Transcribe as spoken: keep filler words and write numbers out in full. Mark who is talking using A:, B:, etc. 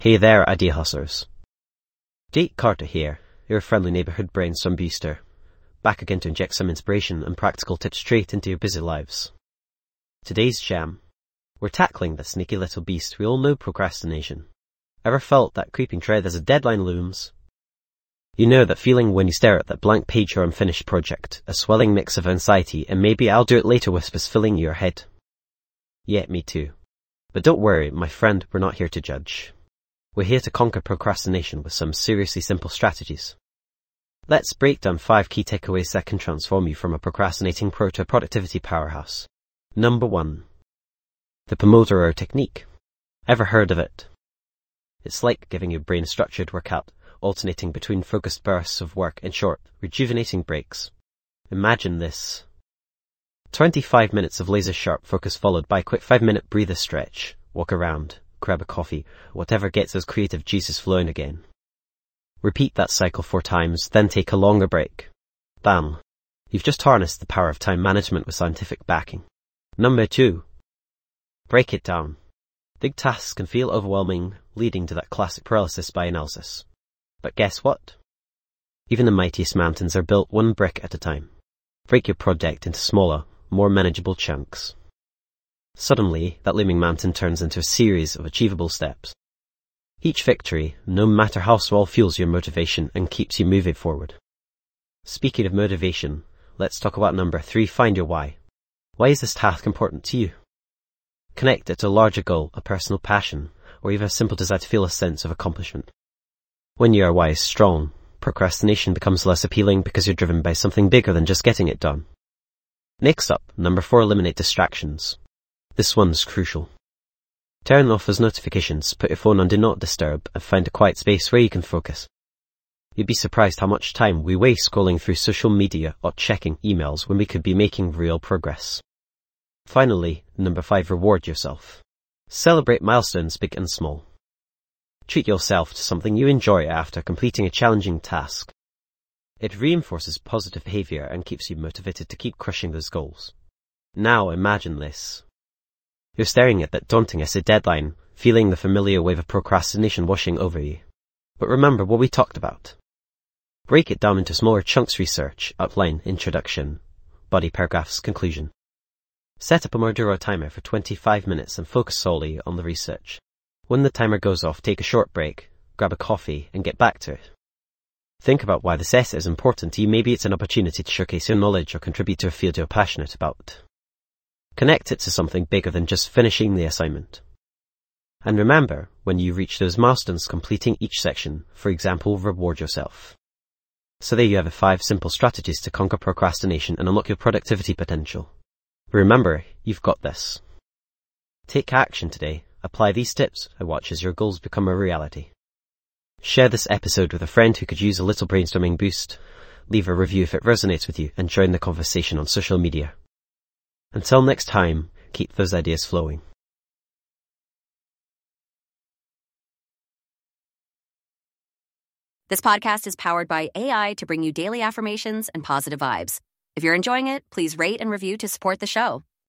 A: Hey there, idea hustlers. Jake Carter here, your friendly neighbourhood brainstorm booster, back again to inject some inspiration and practical tips straight into your busy lives. Today's jam. We're tackling the sneaky little beast we all know, procrastination. Ever felt that creeping dread as a deadline looms? You know that feeling when you stare at that blank page or unfinished project, a swelling mix of anxiety and maybe I'll do it later whispers filling your head. Yeah, me too. But don't worry, my friend, we're not here to judge. We're here to conquer procrastination with some seriously simple strategies. Let's break down five key takeaways that can transform you from a procrastinating pro to a productivity powerhouse. Number one. The Pomodoro Technique. Ever heard of it? It's like giving your brain a structured workout, alternating between focused bursts of work and short, rejuvenating breaks. Imagine this. twenty-five minutes of laser-sharp focus followed by a quick five-minute breather stretch, walk around, grab a coffee, whatever gets those creative juices flowing again. Repeat that cycle four times, then take a longer break. Bam! You've just harnessed the power of time management with scientific backing. Number two. Break it down. Big tasks can feel overwhelming, leading to that classic paralysis by analysis. But guess what? Even the mightiest mountains are built one brick at a time. Break your project into smaller, more manageable chunks. Suddenly, that looming mountain turns into a series of achievable steps. Each victory, no matter how small, fuels your motivation and keeps you moving forward. Speaking of motivation, let's talk about number three, find your why. Why is this task important to you? Connect it to a larger goal, a personal passion, or even a simple desire to feel a sense of accomplishment. When your why is strong, procrastination becomes less appealing because you're driven by something bigger than just getting it done. Next up, number four, eliminate distractions. This one's crucial. Turn off those notifications, put your phone on Do Not Disturb, and find a quiet space where you can focus. You'd be surprised how much time we waste scrolling through social media or checking emails when we could be making real progress. Finally, number five, reward yourself. Celebrate milestones big and small. Treat yourself to something you enjoy after completing a challenging task. It reinforces positive behavior and keeps you motivated to keep crushing those goals. Now imagine this. You're staring at that daunting essay deadline, feeling the familiar wave of procrastination washing over you. But remember what we talked about. Break it down into smaller chunks: research, outline, introduction, body paragraphs, conclusion. Set a Pomodoro timer for twenty-five minutes and focus solely on the research. When the timer goes off, take a short break, grab a coffee, and get back to it. Think about why this essay is important to you. Maybe it's an opportunity to showcase your knowledge or contribute to a field you're passionate about. Connect it to something bigger than just finishing the assignment. And remember, when you reach those milestones, completing each section, for example, reward yourself. So there you have it, five simple strategies to conquer procrastination and unlock your productivity potential. Remember, you've got this. Take action today, apply these tips, and watch as your goals become a reality. Share this episode with a friend who could use a little brainstorming boost. Leave a review if it resonates with you, and join the conversation on social media. Until next time, keep those ideas flowing.
B: This podcast is powered by A I to bring you daily affirmations and positive vibes. If you're enjoying it, please rate and review to support the show.